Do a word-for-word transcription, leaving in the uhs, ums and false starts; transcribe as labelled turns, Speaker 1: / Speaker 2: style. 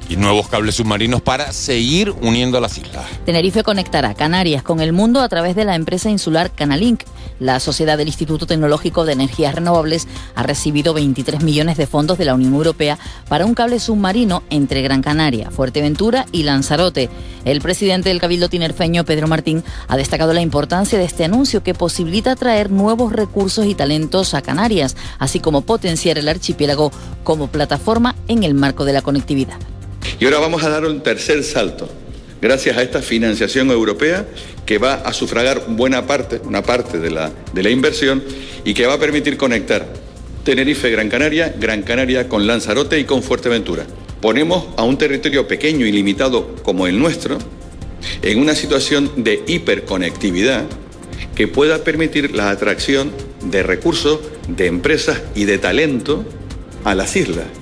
Speaker 1: y nuevos cables submarinos para seguir uniendo las islas.
Speaker 2: Tenerife conectará Canarias con el mundo a través de la empresa insular Canalink. La sociedad del Instituto Tecnológico de Energías Renovables ha recibido veintitrés millones de fondos de la Unión Europea para un cable submarino entre Gran Canaria, Fuerteventura y Lanzarote. El presidente del Cabildo tinerfeño, Pedro Martín, ha destacado la importancia de este anuncio que posibilita atraer nuevos recursos y talentos a Canarias, así como potenciar el archipiélago como plataforma en el marco de la conectividad.
Speaker 3: Y ahora vamos a dar un tercer salto, gracias a esta financiación europea que va a sufragar buena parte, una parte de la, de la inversión y que va a permitir conectar Tenerife, Gran Canaria, Gran Canaria con Lanzarote y con Fuerteventura. Ponemos a un territorio pequeño y limitado como el nuestro en una situación de hiperconectividad que pueda permitir la atracción de recursos, de empresas y de talento a las islas.